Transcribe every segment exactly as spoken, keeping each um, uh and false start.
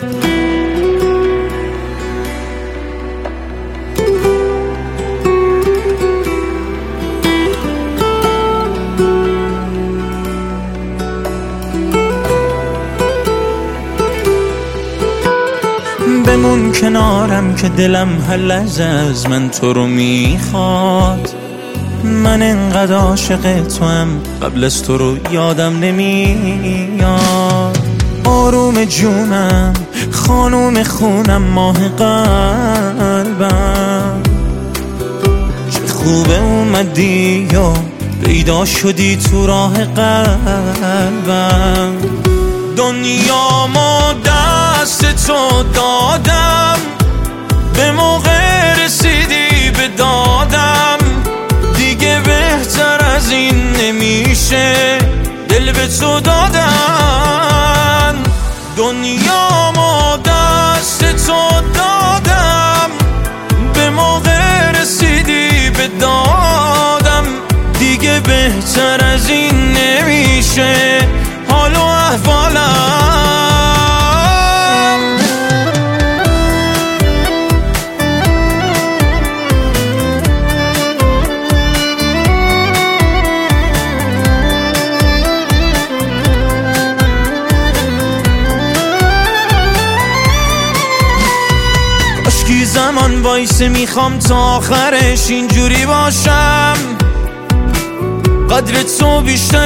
بمون کنارم که دلم هر لحظه از من تو رو میخواد. من انقدر عاشق تو هم قبل از تو رو یادم نمیاد. آروم جونم، خانوم خونم، ماه قلبم، چه خوبه اومدی یا پیدا شدی تو راه قلبم. دنیا ما دست تو دادم، به موقع رسیدی به دادم، دیگه بهتر از این نمیشه دل به تو دادن. دنیا ما دست تو دادم، به موقع رسیدی به دادم، دیگه بهتر از این نمیشه حال و احوالم. کاشکی زمان وایسه، میخوام تا آخرش اینجوری باشم، قدر تو بیشتر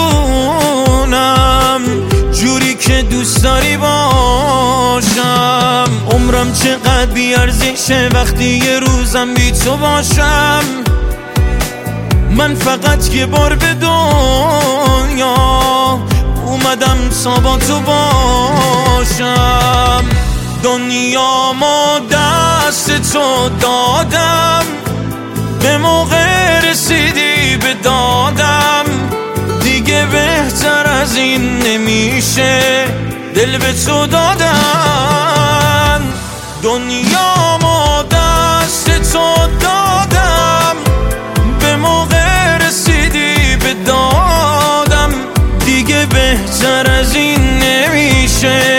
بدونم، جوری که دوست داری باشم. عمرم چقدر بیارزشه وقتی یه روزم بی تو باشم. من فقط یه بار به دنیا اومدم تا با تو باشم. دنیا ما دست تو دادم، به موقع رسیدی به دادم، دیگه بهتر از این نمیشه دل به تو دادن. دنیا ما دست تو دادم، به موقع رسیدی به دادم، دیگه بهتر از این نمیشه